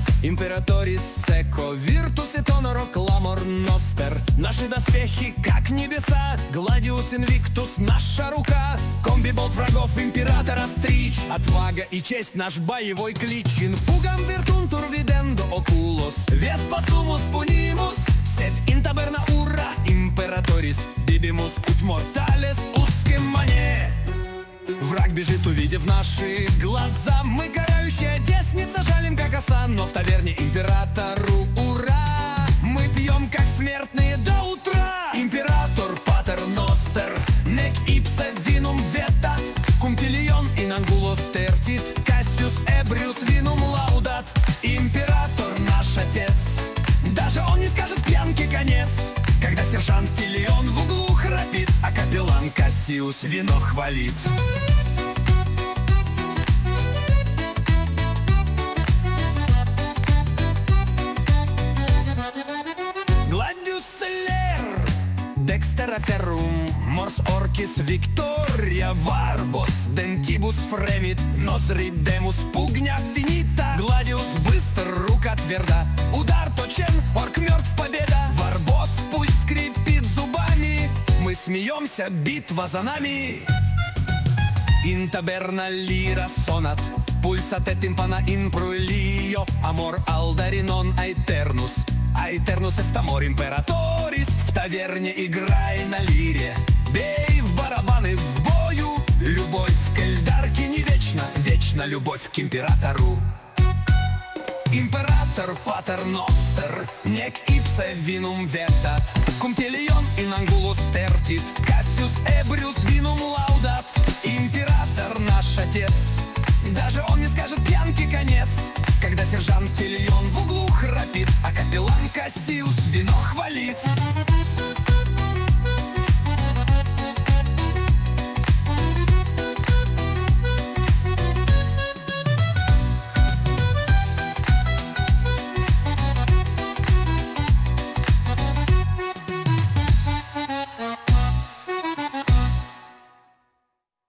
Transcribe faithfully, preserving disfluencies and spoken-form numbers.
Императорис, Секо, Виртус и Тоноро, Кламор, Ностер. Наши доспехи, как небеса, Гладиус, Инвиктус, наша рука. Комби-болт врагов императора стричь, отвага и честь наш боевой клич. Инфугам, Виртунтур, Видендо, Окулос, Веспа, Сумус, Пунимус, Сет, Интаберна, Ура, Императорис, Бибимус, Ут Морталес, Уским Мане. Враг бежит, увидев наши глаза. Мы карающая десница, жалим как оса, но в таверне императору ура! Мы пьем как смертные до утра. Император, Патер Ностер, Нек ипсе винум ветат, Кумтилион ин ангулос тертит, Кассиус эбриус винум лаудат. Император наш отец, даже он не скажет пьянке конец, когда сержант Тилион в углу храпит, а капеллан Кассиус вино хвалит. Декстера Феррум, Морс Оркис, Виктория, Варбос, Дентибус Фремит, Нос Ридемус, Пугня Финита, Гладиус быстр, рука тверда, удар точен, орк мертв, победа. Варбос пусть скрипит зубами, мы смеемся, битва за нами. Интаберна лира сонат, пульсате тимпана инпрулио, амор алдаринон айтернус, айтернус эстамор императорис. В таверне играй на лире, бей в барабаны в бою. Любовь к Эльдарке не вечна, вечна любовь к императору. Император Патер Ностер, Нек ипсе винум ветат, Кумтилион ин ангулус тертит, Кассиус эбриус винум лаудат. Император наш отец, даже он не скажет пьянке конец, когда сержант Тилион в углу храпит, а капеллан Кассиус вино хвалит.